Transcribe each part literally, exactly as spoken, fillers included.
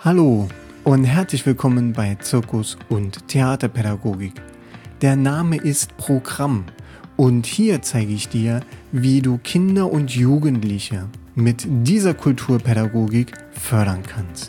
Hallo und herzlich willkommen bei Zirkus- und Theaterpädagogik. Der Name ist Programm und hier zeige ich dir, wie du Kinder und Jugendliche mit dieser Kulturpädagogik fördern kannst.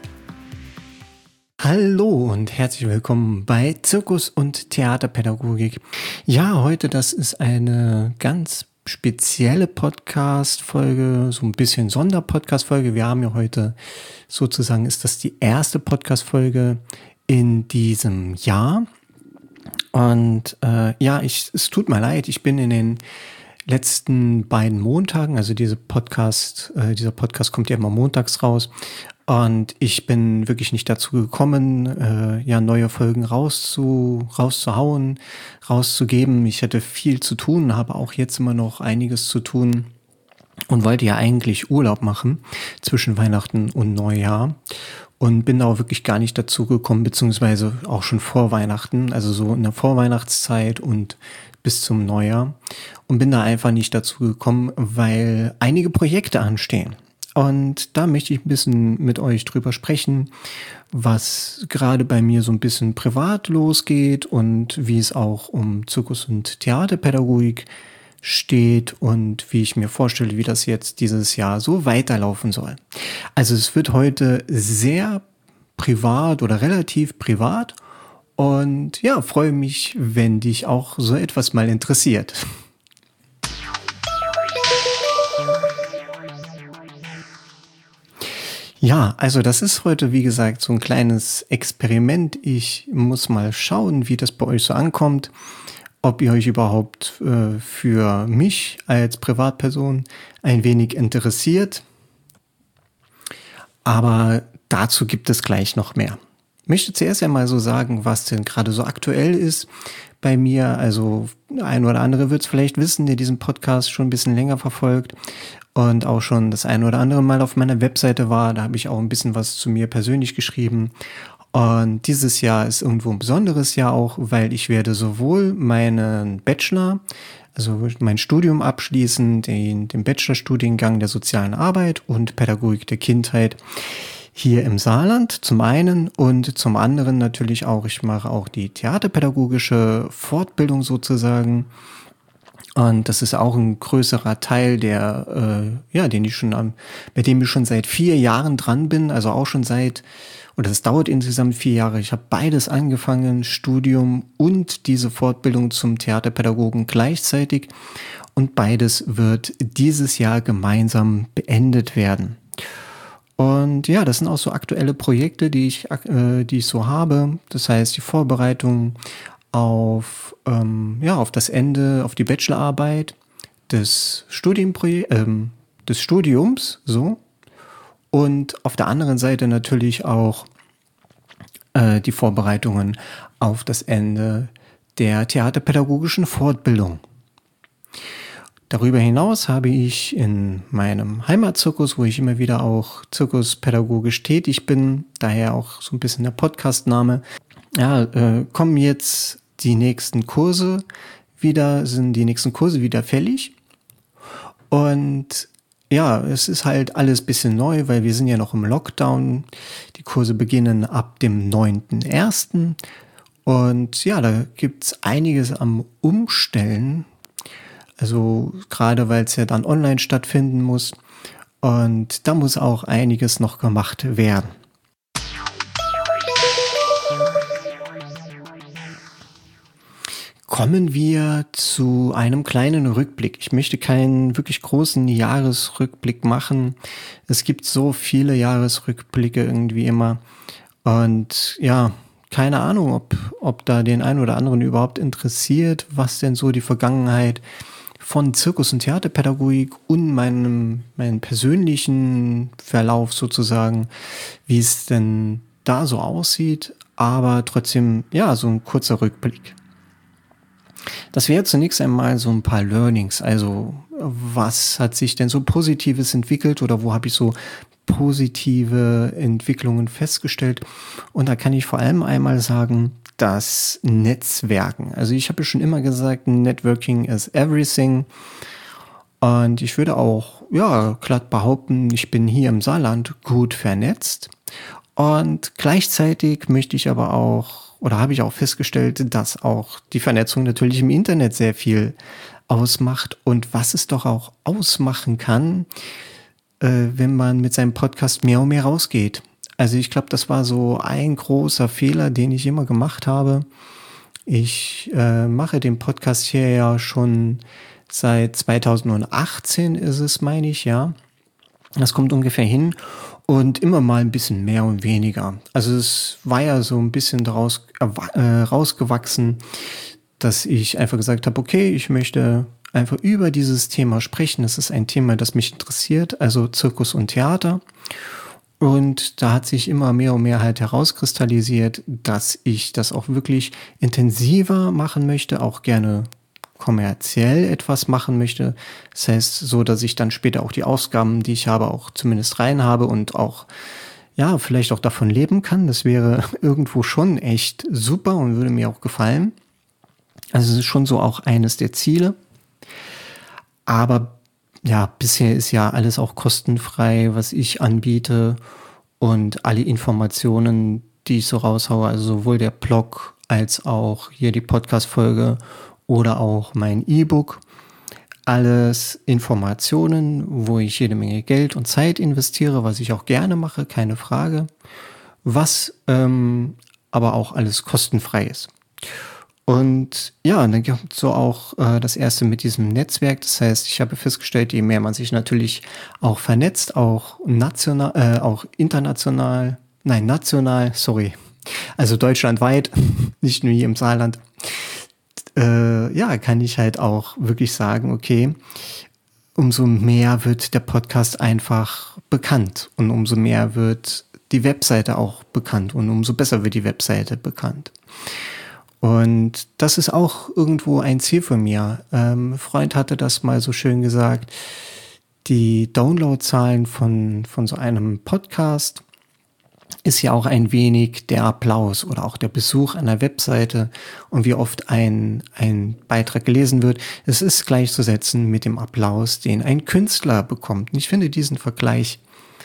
Hallo und herzlich willkommen bei Zirkus- und Theaterpädagogik. Ja, heute das ist eine ganz spezielle Podcast-Folge, so ein bisschen Sonderpodcast-Folge. Wir haben ja heute sozusagen, ist das die erste Podcast-Folge in diesem Jahr. Und äh, ja, ich, es tut mir leid, ich bin in den letzten beiden Montagen, also diese Podcast, äh, dieser Podcast kommt ja immer montags raus. Und ich bin wirklich nicht dazu gekommen, äh, ja, neue Folgen rauszu, rauszuhauen, rauszugeben. Ich hatte viel zu tun, habe auch jetzt immer noch einiges zu tun und wollte ja eigentlich Urlaub machen zwischen Weihnachten und Neujahr und bin da auch wirklich gar nicht dazu gekommen, beziehungsweise auch schon vor Weihnachten, also so in der Vorweihnachtszeit und bis zum Neujahr, und bin da einfach nicht dazu gekommen, weil einige Projekte anstehen. Und da möchte ich ein bisschen mit euch drüber sprechen, was gerade bei mir so ein bisschen privat losgeht und wie es auch um Zirkus- und Theaterpädagogik steht und wie ich mir vorstelle, wie das jetzt dieses Jahr so weiterlaufen soll. Also es wird heute sehr privat oder relativ privat und ja, freue mich, wenn dich auch so etwas mal interessiert. Ja, also das ist heute, wie gesagt, so ein kleines Experiment. Ich muss mal schauen, wie das bei euch so ankommt, ob ihr euch überhaupt äh, für mich als Privatperson ein wenig interessiert. Aber dazu gibt es gleich noch mehr. Ich möchte zuerst einmal so sagen, was denn gerade so aktuell ist bei mir. Also ein oder andere wird es vielleicht wissen, der diesen Podcast schon ein bisschen länger verfolgt und auch schon das ein oder andere Mal auf meiner Webseite war. Da habe ich auch ein bisschen was zu mir persönlich geschrieben. Und dieses Jahr ist irgendwo ein besonderes Jahr auch, weil ich werde sowohl meinen Bachelor, also mein Studium abschließen, den, den Bachelorstudiengang der sozialen Arbeit und Pädagogik der Kindheit hier im Saarland zum einen und zum anderen natürlich auch, ich mache auch die theaterpädagogische Fortbildung sozusagen. Und das ist auch ein größerer Teil, der, äh, ja, den ich schon am, bei dem ich schon seit vier Jahren dran bin, also auch schon seit, oder es dauert insgesamt vier Jahre. Ich habe beides angefangen, Studium und diese Fortbildung zum Theaterpädagogen gleichzeitig. Und beides wird dieses Jahr gemeinsam beendet werden. Und ja, das sind auch so aktuelle Projekte, die ich, äh, die ich so habe. Das heißt, die Vorbereitung auf, ähm, ja, auf das Ende, auf die Bachelorarbeit des Studienprojek- ähm, des Studiums, so. Und auf der anderen Seite natürlich auch äh, die Vorbereitungen auf das Ende der theaterpädagogischen Fortbildung. Darüber hinaus habe ich in meinem Heimatzirkus, wo ich immer wieder auch zirkuspädagogisch tätig bin, daher auch so ein bisschen der Podcastname, ja, äh, kommen jetzt die nächsten Kurse wieder, sind die nächsten Kurse wieder fällig. Und ja, es ist halt alles ein bisschen neu, weil wir sind ja noch im Lockdown. Die Kurse beginnen ab dem neunten ersten Und ja, da gibt's einiges am Umstellen. Also gerade weil es ja dann online stattfinden muss. Und da muss auch einiges noch gemacht werden. Kommen wir zu einem kleinen Rückblick. Ich möchte keinen wirklich großen Jahresrückblick machen. Es gibt so viele Jahresrückblicke irgendwie immer. Und ja, keine Ahnung, ob, ob da den einen oder anderen überhaupt interessiert, was denn so die Vergangenheit von Zirkus- und Theaterpädagogik und meinem, meinen persönlichen Verlauf sozusagen, wie es denn da so aussieht. Aber trotzdem, ja, so ein kurzer Rückblick. Das wäre zunächst einmal so ein paar Learnings. Also was hat sich denn so Positives entwickelt oder wo habe ich so positive Entwicklungen festgestellt? Und da kann ich vor allem einmal sagen, das Netzwerken. Also ich habe ja schon immer gesagt, Networking is everything. Und ich würde auch, ja, glatt behaupten, ich bin hier im Saarland gut vernetzt. Und gleichzeitig möchte ich aber auch, oder habe ich auch festgestellt, dass auch die Vernetzung natürlich im Internet sehr viel ausmacht und was es doch auch ausmachen kann, äh, wenn man mit seinem Podcast mehr und mehr rausgeht. Also ich glaube, das war so ein großer Fehler, den ich immer gemacht habe. Ich äh, mache den Podcast hier ja schon seit zweitausendachtzehn ist es, meine ich, ja. Das kommt ungefähr hin und immer mal ein bisschen mehr und weniger. Also es war ja so ein bisschen daraus äh, rausgewachsen, dass ich einfach gesagt habe, okay, ich möchte einfach über dieses Thema sprechen. Das ist ein Thema, das mich interessiert, also Zirkus und Theater. Und da hat sich immer mehr und mehr halt herauskristallisiert, dass ich das auch wirklich intensiver machen möchte, auch gerne kommerziell etwas machen möchte. Das heißt, so, dass ich dann später auch die Ausgaben, die ich habe, auch zumindest rein habe und auch, ja, vielleicht auch davon leben kann. Das wäre irgendwo schon echt super und würde mir auch gefallen. Also es ist schon so auch eines der Ziele. Aber ja, bisher ist ja alles auch kostenfrei, was ich anbiete und alle Informationen, die ich so raushaue, also sowohl der Blog als auch hier die Podcast-Folge oder auch mein E-Book, alles Informationen, wo ich jede Menge Geld und Zeit investiere, was ich auch gerne mache, keine Frage, was ähm, aber auch alles kostenfrei ist. Und ja, dann gibt es so auch äh, das erste mit diesem Netzwerk. Das heißt, ich habe festgestellt, je mehr man sich natürlich auch vernetzt, auch national, äh, auch international, nein, national, sorry, also deutschlandweit, nicht nur hier im Saarland, äh, ja, kann ich halt auch wirklich sagen, okay, umso mehr wird der Podcast einfach bekannt und umso mehr wird die Webseite auch bekannt und umso besser wird die Webseite bekannt. Und das ist auch irgendwo ein Ziel von mir. Ähm, ein Freund hatte das mal so schön gesagt, die Downloadzahlen von, von so einem Podcast ist ja auch ein wenig der Applaus oder auch der Besuch einer Webseite und wie oft ein, ein Beitrag gelesen wird. Es ist gleichzusetzen mit dem Applaus, den ein Künstler bekommt. Und ich finde diesen Vergleich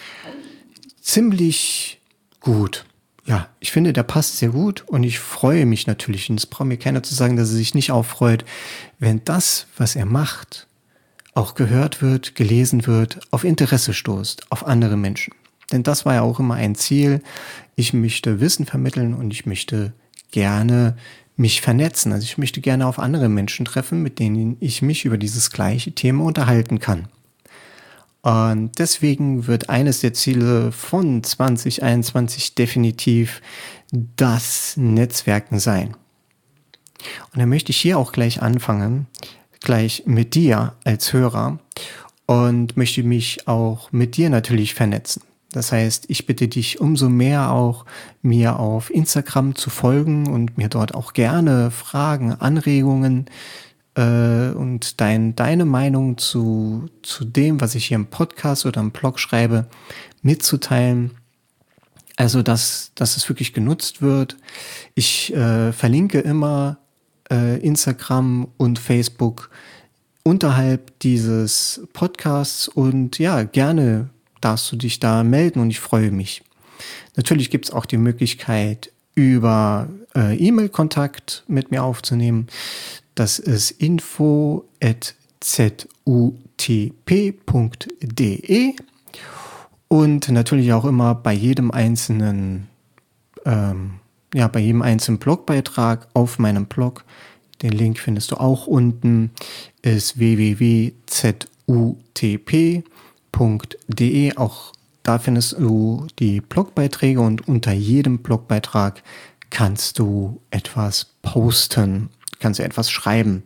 ziemlich gut. Ja, ich finde, der passt sehr gut und ich freue mich natürlich. Und es braucht mir keiner zu sagen, dass er sich nicht auch freut, wenn das, was er macht, auch gehört wird, gelesen wird, auf Interesse stoßt, auf andere Menschen. Denn das war ja auch immer ein Ziel. Ich möchte Wissen vermitteln und ich möchte gerne mich vernetzen. Also ich möchte gerne auf andere Menschen treffen, mit denen ich mich über dieses gleiche Thema unterhalten kann. Und deswegen wird eines der Ziele von zwanzig einundzwanzig definitiv das Netzwerken sein. Und dann möchte ich hier auch gleich anfangen, gleich mit dir als Hörer und möchte mich auch mit dir natürlich vernetzen. Das heißt, ich bitte dich umso mehr auch, mir auf Instagram zu folgen und mir dort auch gerne Fragen, Anregungen äh, und dein, deine Meinung zu, zu dem, was ich hier im Podcast oder im Blog schreibe, mitzuteilen. Also, dass, dass es wirklich genutzt wird. Ich äh, verlinke immer äh, Instagram und Facebook unterhalb dieses Podcasts und ja, gerne darfst du dich da melden und ich freue mich. Natürlich gibt es auch die Möglichkeit, über äh, E-Mail-Kontakt mit mir aufzunehmen. Das ist info at z u t p punkt d e und natürlich auch immer bei jedem einzelnen, ähm, ja, bei jedem einzelnen Blogbeitrag auf meinem Blog. Den Link findest du auch unten, ist w w w punkt z u t p punkt d e. Auch da findest du die Blogbeiträge und unter jedem Blogbeitrag kannst du etwas posten, kannst du etwas schreiben.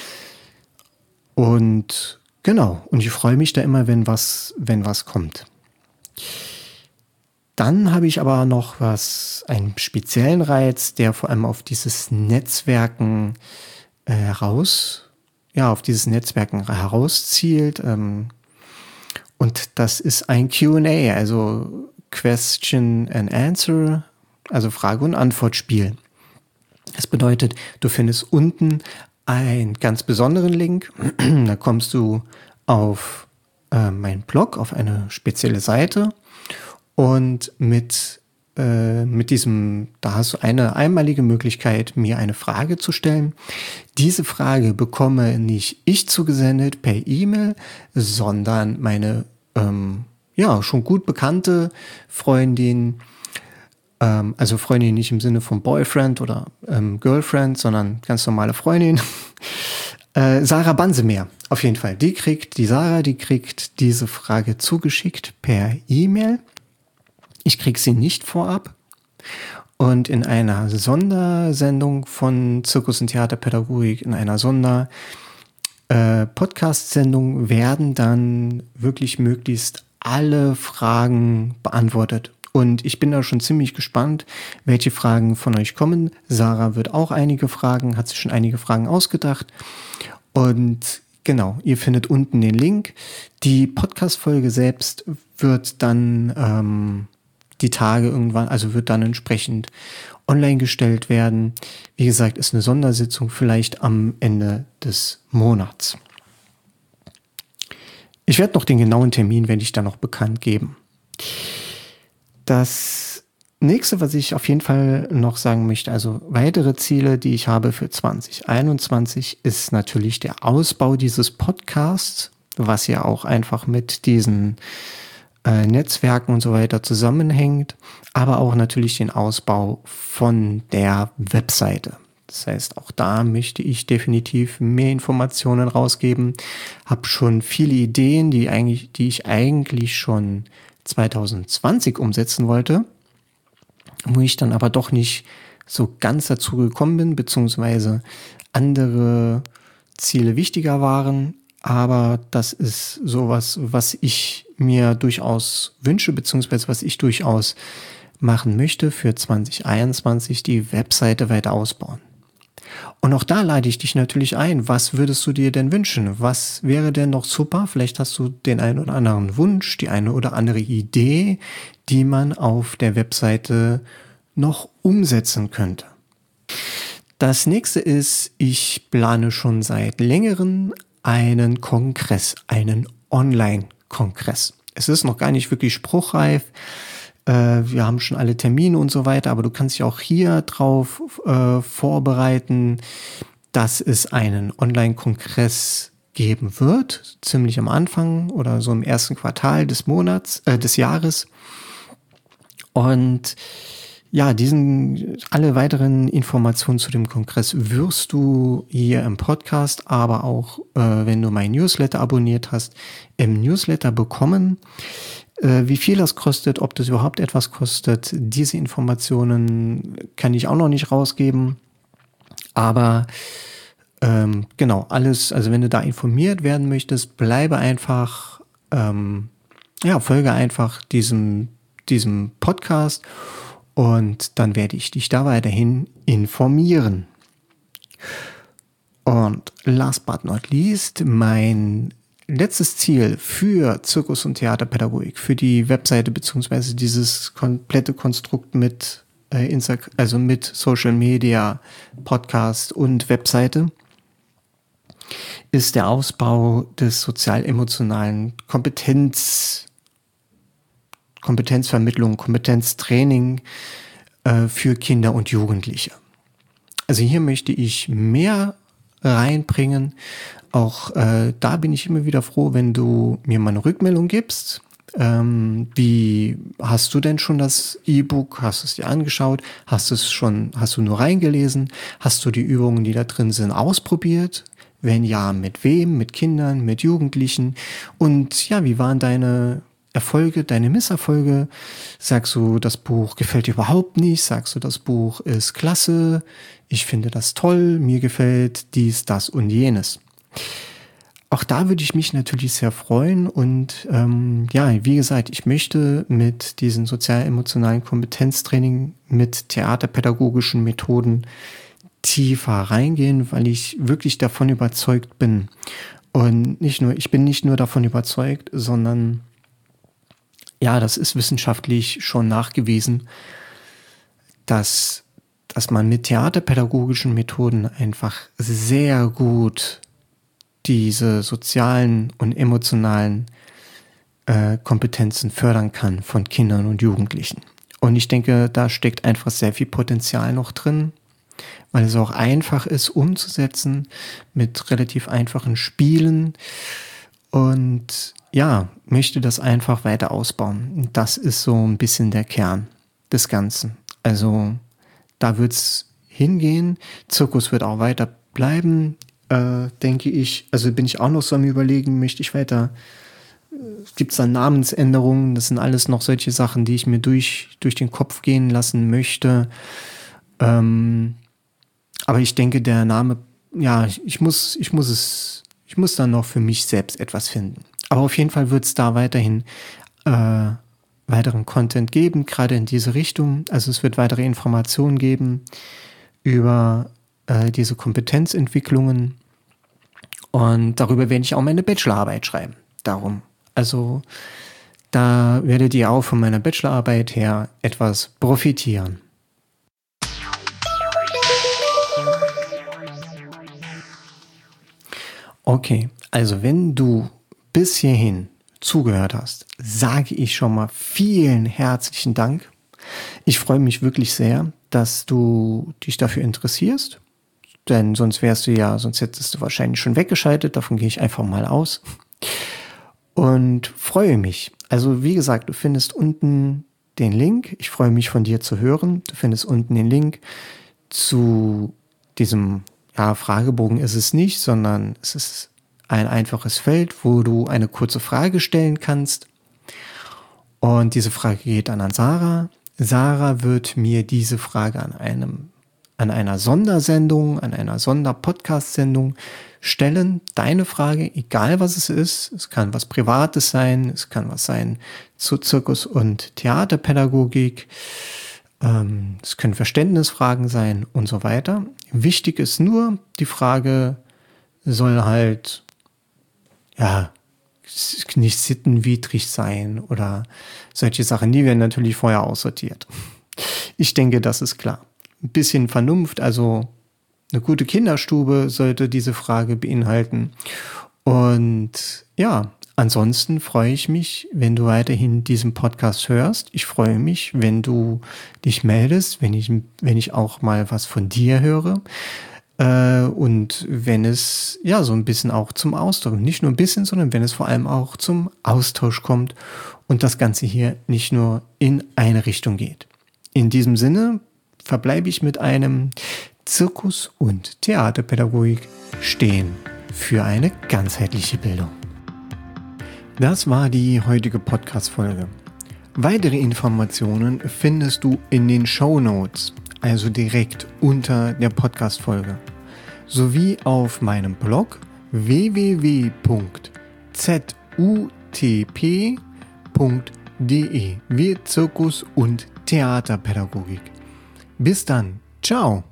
Und genau, und ich freue mich da immer, wenn was, wenn was kommt. Dann habe ich aber noch was, einen speziellen Reiz, der vor allem auf dieses Netzwerken äh, heraus, ja, auf dieses Netzwerken herauszielt. Ähm, und das ist ein Q and A, also Question and Answer, also Frage- und Antwortspiel. Das bedeutet, du findest unten einen ganz besonderen Link. Da kommst du auf äh, meinen Blog, auf eine spezielle Seite. Und mit äh, mit diesem, da hast du eine einmalige Möglichkeit, mir eine Frage zu stellen. Diese Frage bekomme nicht ich zugesendet per E-Mail, sondern meine ähm, ja schon gut bekannte Freundin, ähm, also Freundin nicht im Sinne von Boyfriend oder ähm, Girlfriend, sondern ganz normale Freundin. Äh, Sarah Bansemeer, auf jeden Fall. Die kriegt, die Sarah, die kriegt diese Frage zugeschickt per E-Mail. Ich krieg sie nicht vorab. Und in einer Sondersendung von Zirkus- und Theaterpädagogik, in einer Sonder äh, Podcast-Sendung werden dann wirklich möglichst alle Fragen beantwortet. Und ich bin da schon ziemlich gespannt, welche Fragen von euch kommen. Sarah wird auch einige Fragen, hat sich schon einige Fragen ausgedacht. Und genau, ihr findet unten den Link. Die Podcast-Folge selbst wird dann ähm, die Tage irgendwann, also wird dann entsprechend online gestellt werden. Wie gesagt, ist eine Sondersitzung vielleicht am Ende des Monats. Ich werde noch den genauen Termin, werde ich dann noch bekannt geben. Das nächste, was ich auf jeden Fall noch sagen möchte, also weitere Ziele, die ich habe für zwanzig einundzwanzig, ist natürlich der Ausbau dieses Podcasts, was ja auch einfach mit diesen äh, Netzwerken und so weiter zusammenhängt, aber auch natürlich den Ausbau von der Webseite. Das heißt, auch da möchte ich definitiv mehr Informationen rausgeben. Habe schon viele Ideen, die eigentlich, die ich eigentlich schon zwanzig zwanzig umsetzen wollte, wo ich dann aber doch nicht so ganz dazu gekommen bin, beziehungsweise andere Ziele wichtiger waren. Aber das ist sowas, was ich mir durchaus wünsche, beziehungsweise was ich durchaus machen möchte für zwanzig einundzwanzig, die Webseite weiter ausbauen. Und auch da lade ich dich natürlich ein. Was würdest du dir denn wünschen? Was wäre denn noch super? Vielleicht hast du den einen oder anderen Wunsch, die eine oder andere Idee, die man auf der Webseite noch umsetzen könnte. Das nächste ist, ich plane schon seit längerem einen Kongress, einen Online-Kongress. Es ist noch gar nicht wirklich spruchreif. Wir haben schon alle Termine und so weiter, aber du kannst dich auch hier drauf äh, vorbereiten, dass es einen Online-Kongress geben wird, ziemlich am Anfang oder so im ersten Quartal des Monats, äh, des Jahres. Und ja, diesen, alle weiteren Informationen zu dem Kongress wirst du hier im Podcast, aber auch, äh, wenn du mein Newsletter abonniert hast, im Newsletter bekommen. Wie viel das kostet, ob das überhaupt etwas kostet, diese Informationen kann ich auch noch nicht rausgeben. Aber ähm, genau, alles, also wenn du da informiert werden möchtest, bleibe einfach, ähm, ja, folge einfach diesem, diesem Podcast und dann werde ich dich da weiterhin informieren. Und last but not least, mein letztes Ziel für Zirkus- und Theaterpädagogik, für die Webseite beziehungsweise dieses komplette Konstrukt mit äh, Insta, also mit Social Media, Podcast und Webseite, ist der Ausbau des sozial-emotionalen Kompetenz, Kompetenzvermittlung, Kompetenztraining äh, für Kinder und Jugendliche. Also hier möchte ich mehr reinbringen. Auch äh, da bin ich immer wieder froh, wenn du mir mal eine Rückmeldung gibst. Ähm, wie hast du denn schon das E-Book? Hast du es dir angeschaut? Hast du es schon, hast du nur reingelesen? Hast du die Übungen, die da drin sind, ausprobiert? Wenn ja, mit wem? Mit Kindern, mit Jugendlichen? Und ja, wie waren deine Erfolge, deine Misserfolge? Sagst du, das Buch gefällt dir überhaupt nicht? Sagst du, das Buch ist klasse? Ich finde das toll, mir gefällt dies, das und jenes. Auch da würde ich mich natürlich sehr freuen und ähm, ja, wie gesagt, ich möchte mit diesem sozial-emotionalen Kompetenztraining mit theaterpädagogischen Methoden tiefer reingehen, weil ich wirklich davon überzeugt bin. Und nicht nur, ich bin nicht nur davon überzeugt, sondern ja, das ist wissenschaftlich schon nachgewiesen, dass, dass man mit theaterpädagogischen Methoden einfach sehr gut diese sozialen und emotionalen äh, Kompetenzen fördern kann von Kindern und Jugendlichen. Und ich denke, da steckt einfach sehr viel Potenzial noch drin, weil es auch einfach ist umzusetzen mit relativ einfachen Spielen. Und ja, möchte das einfach weiter ausbauen. Und das ist so ein bisschen der Kern des Ganzen. Also da wird es hingehen. Zirkus wird auch weiter bleiben, äh, denke ich. Also bin ich auch noch so am Überlegen, möchte ich weiter, äh, gibt es da Namensänderungen? Das sind alles noch solche Sachen, die ich mir durch, durch den Kopf gehen lassen möchte. Ähm, aber ich denke, der Name, ja, ich, ich muss, ich muss es, ich muss dann noch für mich selbst etwas finden. Aber auf jeden Fall wird es da weiterhin äh, weiteren Content geben, gerade in diese Richtung. Also es wird weitere Informationen geben über äh, diese Kompetenzentwicklungen und darüber werde ich auch meine Bachelorarbeit schreiben. Darum. Also da werdet ihr auch von meiner Bachelorarbeit her etwas profitieren. Okay, also wenn du bis hierhin zugehört hast, sage ich schon mal vielen herzlichen Dank. Ich freue mich wirklich sehr, dass du dich dafür interessierst, denn sonst wärst du ja, sonst hättest du wahrscheinlich schon weggeschaltet, davon gehe ich einfach mal aus und freue mich. Also wie gesagt, du findest unten den Link, ich freue mich von dir zu hören, du findest unten den Link zu diesem, ja, Fragebogen ist es nicht, sondern es ist ein einfaches Feld, wo du eine kurze Frage stellen kannst. Und diese Frage geht dann an Sarah. Sarah wird mir diese Frage an einem, an einer Sondersendung, an einer Sonderpodcast-Sendung stellen. Deine Frage, egal was es ist, es kann was Privates sein, es kann was sein zu Zirkus- und Theaterpädagogik, ähm, es können Verständnisfragen sein und so weiter. Wichtig ist nur, die Frage soll halt ja, nicht sittenwidrig sein oder solche Sachen, die werden natürlich vorher aussortiert. Ich denke, das ist klar. Ein bisschen Vernunft, also eine gute Kinderstube sollte diese Frage beinhalten. Und ja, ansonsten freue ich mich, wenn du weiterhin diesen Podcast hörst. Ich freue mich, wenn du dich meldest, wenn ich, wenn ich auch mal was von dir höre. Und wenn es ja so ein bisschen auch zum Austausch, nicht nur ein bisschen, sondern wenn es vor allem auch zum Austausch kommt und das Ganze hier nicht nur in eine Richtung geht. In diesem Sinne verbleibe ich mit einem Zirkus- und Theaterpädagogik stehen für eine ganzheitliche Bildung. Das war die heutige Podcast-Folge. Weitere Informationen findest du in den Shownotes, also direkt unter der Podcast-Folge, sowie auf meinem Blog w w w punkt z u t p punkt d e wie Zirkus- und Theaterpädagogik. Bis dann, ciao!